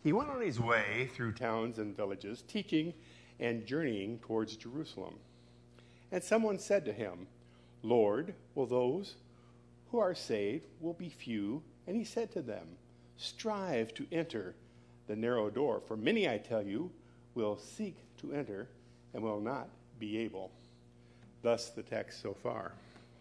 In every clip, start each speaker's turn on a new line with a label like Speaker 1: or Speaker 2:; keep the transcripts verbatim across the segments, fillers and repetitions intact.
Speaker 1: He went on his way through towns and villages, teaching and journeying towards Jerusalem. And someone said to him, "Lord, will those who are saved will be few?" And he said to them, "Strive to enter the narrow door, for many, I tell you, will seek to enter and will not be able." Thus the text so far.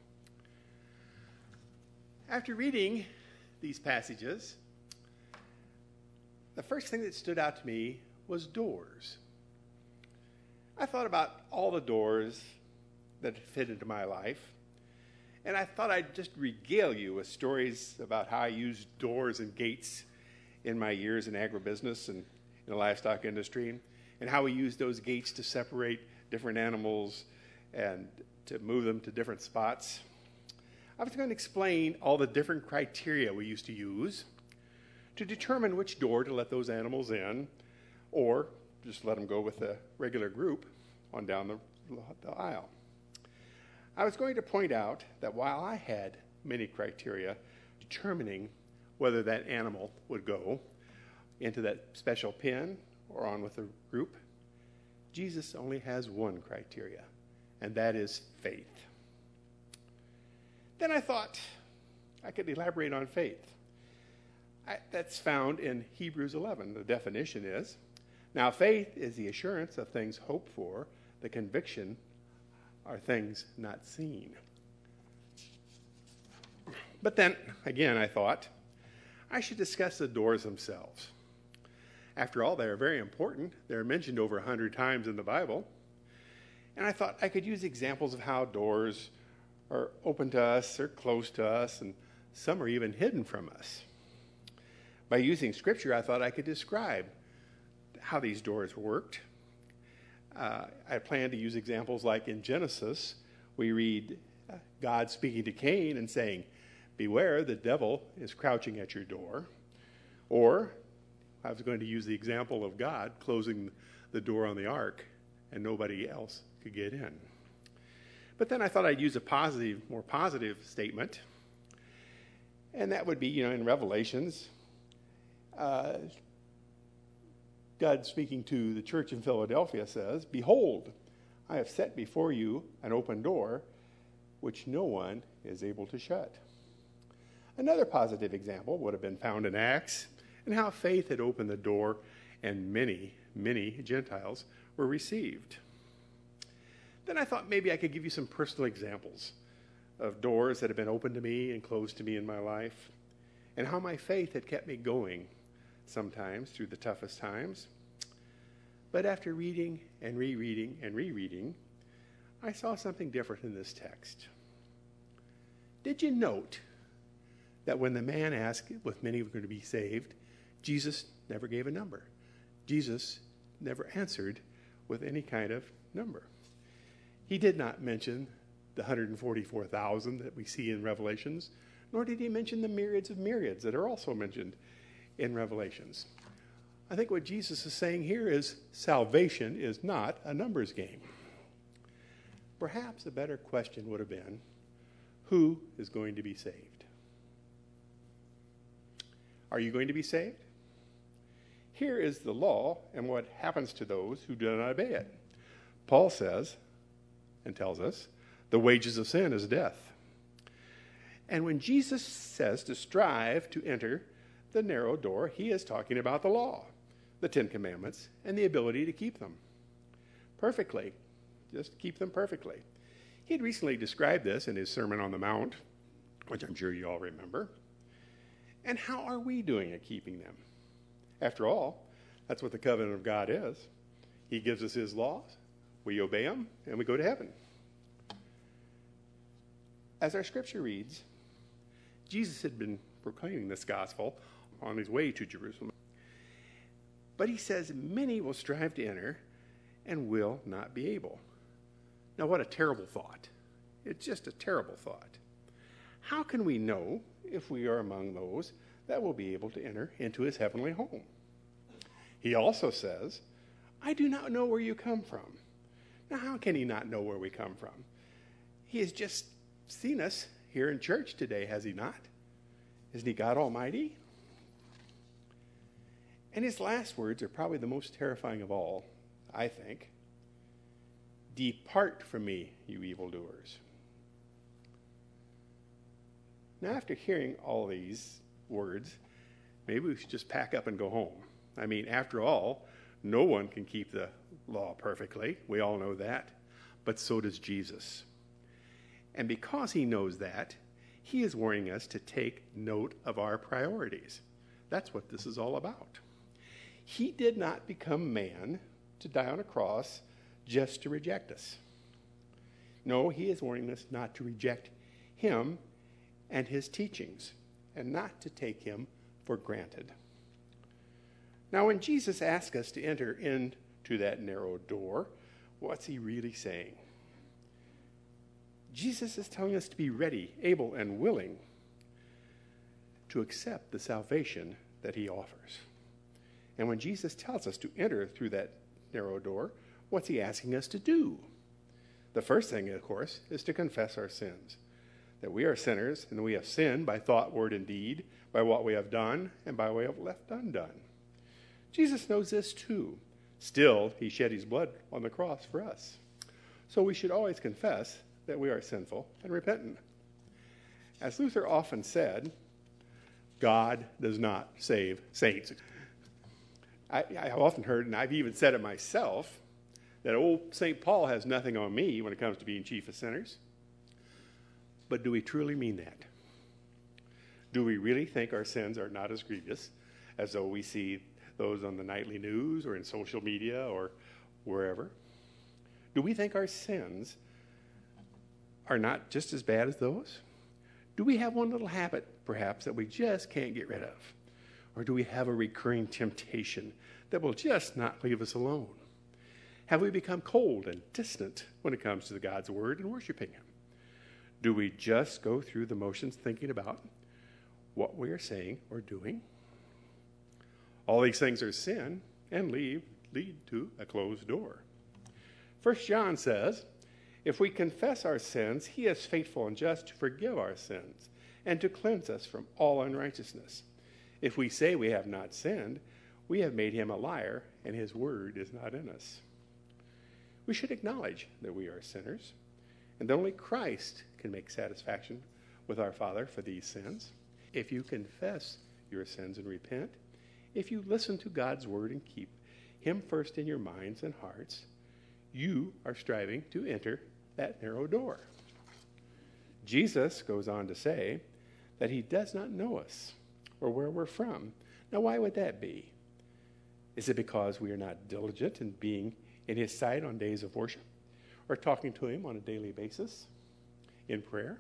Speaker 1: After reading these passages, the first thing that stood out to me was doors. I thought about all the doors that fit into my life, and I thought I'd just regale you with stories about how I used doors and gates in my years in agribusiness and in the livestock industry, and how we used those gates to separate different animals and to move them to different spots. I was going to explain all the different criteria we used to use to determine which door to let those animals in, or just let them go with the regular group on down the, the aisle. I was going to point out that while I had many criteria determining whether that animal would go into that special pen or on with the group, Jesus only has one criteria, and that is faith. Then I thought I could elaborate on faith. I, that's found in Hebrews eleven. The definition is, "Now faith is the assurance of things hoped for, the conviction are things not seen." But then, again, I thought, I should discuss the doors themselves. After all, they are very important. They're mentioned over a hundred times in the Bible. And I thought I could use examples of how doors are open to us, or closed to us, and some are even hidden from us. By using Scripture, I thought I could describe how these doors worked. Uh, I planned to use examples like in Genesis, we read uh, God speaking to Cain and saying, "Beware, the devil is crouching at your door." Or I was going to use the example of God closing the door on the ark and nobody else could get in. But then I thought I'd use a positive, more positive statement, and that would be, you know, in Revelations, uh, God speaking to the church in Philadelphia says, "Behold, I have set before you an open door, which no one is able to shut." Another positive example would have been found in Acts, and how faith had opened the door, and many, many Gentiles were received. Then I thought maybe I could give you some personal examples of doors that have been opened to me and closed to me in my life, and how my faith had kept me going sometimes through the toughest times. But after reading and rereading and rereading, I saw something different in this text. Did you note that when the man asked if many were going to be saved, Jesus never gave a number? Jesus never answered with any kind of number. He did not mention the one hundred forty-four thousand that we see in Revelations, nor did he mention the myriads of myriads that are also mentioned in Revelations. I think what Jesus is saying here is salvation is not a numbers game. Perhaps a better question would have been, who is going to be saved? Are you going to be saved? Here is the law and what happens to those who do not obey it. Paul says and tells us, the wages of sin is death. And when Jesus says to strive to enter the narrow door, he is talking about the law, the Ten Commandments, and the ability to keep them perfectly. Just keep them perfectly. He had recently described this in his Sermon on the Mount, which I'm sure you all remember. And how are we doing at keeping them? After all, that's what the covenant of God is. He gives us his laws, we obey them, and we go to heaven. As our scripture reads, Jesus had been proclaiming this gospel on his way to Jerusalem. But he says, many will strive to enter and will not be able. Now, what a terrible thought. It's just a terrible thought. How can we know if we are among those that will be able to enter into his heavenly home? He also says, I do not know where you come from. Now, how can he not know where we come from? He has just seen us here in church today, has he not? Isn't he God Almighty? And his last words are probably the most terrifying of all, I think. Depart from me, you evildoers. Now, after hearing all these words, maybe we should just pack up and go home. I mean, after all, no one can keep the law perfectly. We all know that. But so does Jesus. And because he knows that, he is warning us to take note of our priorities. That's what this is all about. He did not become man to die on a cross just to reject us. No, he is warning us not to reject him and his teachings, and not to take him for granted. Now, when Jesus asks us to enter into that narrow door, what's he really saying? Jesus is telling us to be ready, able, and willing to accept the salvation that he offers. And when Jesus tells us to enter through that narrow door, what's he asking us to do? The first thing, of course, is to confess our sins. That we are sinners, and we have sinned by thought, word, and deed, by what we have done, and by what we have left undone. Jesus knows this too. Still, he shed his blood on the cross for us. So we should always confess that we are sinful and repentant. As Luther often said, God does not save saints. I, I've often heard, and I've even said it myself, that old Saint Paul has nothing on me when it comes to being chief of sinners. But do we truly mean that? Do we really think our sins are not as grievous as though we see those on the nightly news or in social media or wherever? Do we think our sins are not just as bad as those? Do we have one little habit, perhaps, that we just can't get rid of? Or do we have a recurring temptation that will just not leave us alone? Have we become cold and distant when it comes to God's word and worshiping him? Do we just go through the motions thinking about what we are saying or doing? All these things are sin and lead, lead to a closed door. First John says, if we confess our sins, he is faithful and just to forgive our sins and to cleanse us from all unrighteousness. If we say we have not sinned, we have made him a liar, and his word is not in us. We should acknowledge that we are sinners, and that only Christ can make satisfaction with our Father for these sins. If you confess your sins and repent, if you listen to God's word and keep him first in your minds and hearts, you are striving to enter that narrow door. Jesus goes on to say that he does not know us or where we're from. Now, why would that be? Is it because we are not diligent in being in his sight on days of worship or talking to him on a daily basis in prayer?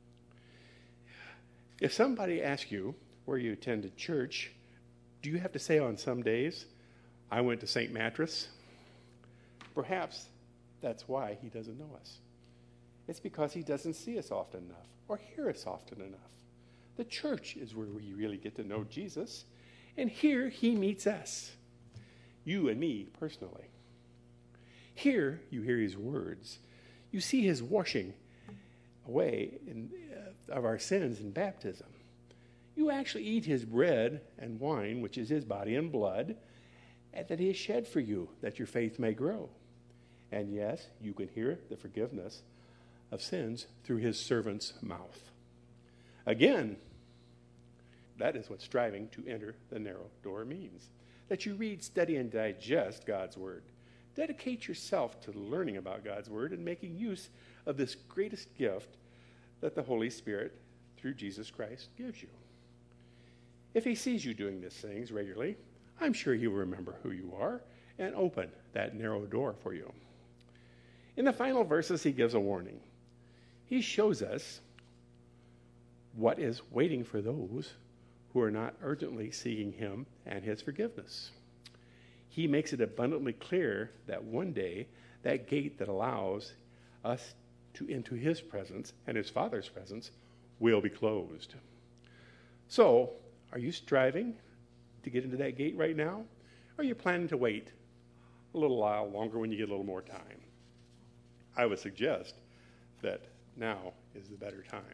Speaker 1: If somebody asks you where you attended church, do you have to say on some days, I went to Saint Mattress? Perhaps that's why he doesn't know us. It's because he doesn't see us often enough or hear us often enough. The church is where we really get to know Jesus, and here he meets us, you and me personally. Here you hear his words. You see his washing away in, uh, of our sins in baptism. You actually eat his bread and wine, which is his body and blood, and that he has shed for you, that your faith may grow. And yes, you can hear the forgiveness of sins through his servant's mouth. Again, that is what striving to enter the narrow door means. That you read, study, and digest God's word. Dedicate yourself to learning about God's word and making use of this greatest gift that the Holy Spirit, through Jesus Christ, gives you. If he sees you doing these things regularly, I'm sure he will remember who you are and open that narrow door for you. In the final verses, he gives a warning. He shows us what is waiting for those who are not urgently seeking him and his forgiveness. He makes it abundantly clear that one day that gate that allows us to into his presence and his Father's presence will be closed. So, are you striving to get into that gate right now? Or are you planning to wait a little while longer when you get a little more time? I would suggest that now is the better time.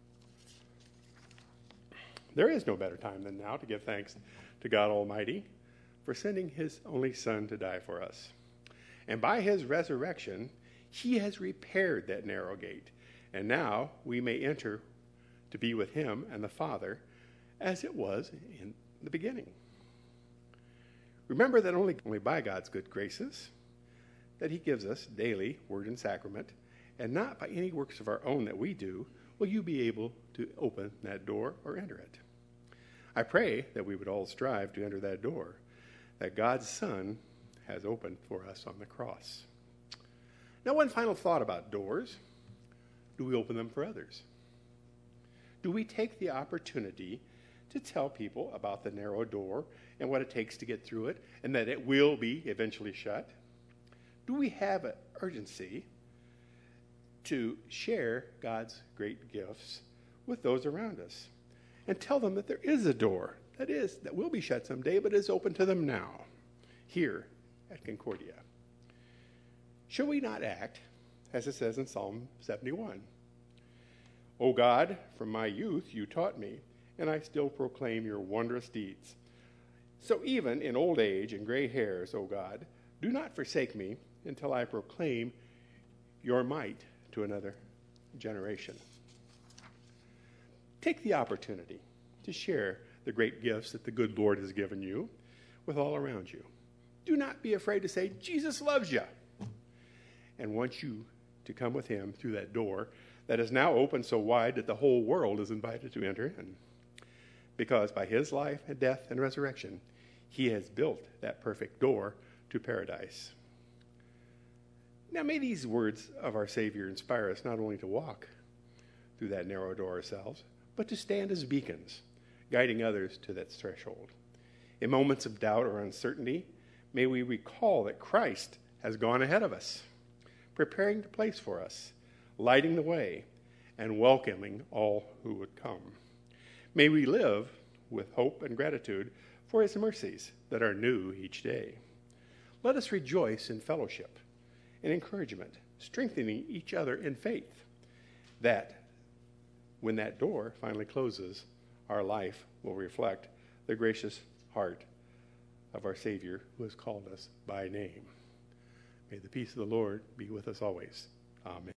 Speaker 1: There is no better time than now to give thanks to God Almighty for sending his only Son to die for us. And by his resurrection, he has repaired that narrow gate. And now we may enter to be with him and the Father as it was in the beginning. Remember that only, only by God's good graces that he gives us daily word and sacrament, and not by any works of our own that we do, will you be able to open that door or enter it. I pray that we would all strive to enter that door that God's Son has opened for us on the cross. Now, one final thought about doors. Do we open them for others? Do we take the opportunity to tell people about the narrow door and what it takes to get through it, and that it will be eventually shut? Do we have an urgency to share God's great gifts with those around us and tell them that there is a door that is that will be shut someday, but is open to them now, here at Concordia? Shall we not act as it says in Psalm seventy-one? O God, from my youth you taught me, and I still proclaim your wondrous deeds. So even in old age and gray hairs, O God, do not forsake me until I proclaim your might to another generation. Take the opportunity to share the great gifts that the good Lord has given you with all around you. Do not be afraid to say, Jesus loves you, and wants you to come with him through that door that is now open so wide that the whole world is invited to enter in. Because by his life and death and resurrection, he has built that perfect door to paradise. Now may these words of our Savior inspire us not only to walk through that narrow door ourselves, but to stand as beacons, guiding others to that threshold. In moments of doubt or uncertainty, may we recall that Christ has gone ahead of us, preparing the place for us, lighting the way, and welcoming all who would come. May we live with hope and gratitude for his mercies that are new each day. Let us rejoice in fellowship and encouragement, strengthening each other in faith, that when that door finally closes, our life will reflect the gracious heart of our Savior who has called us by name. May the peace of the Lord be with us always. Amen.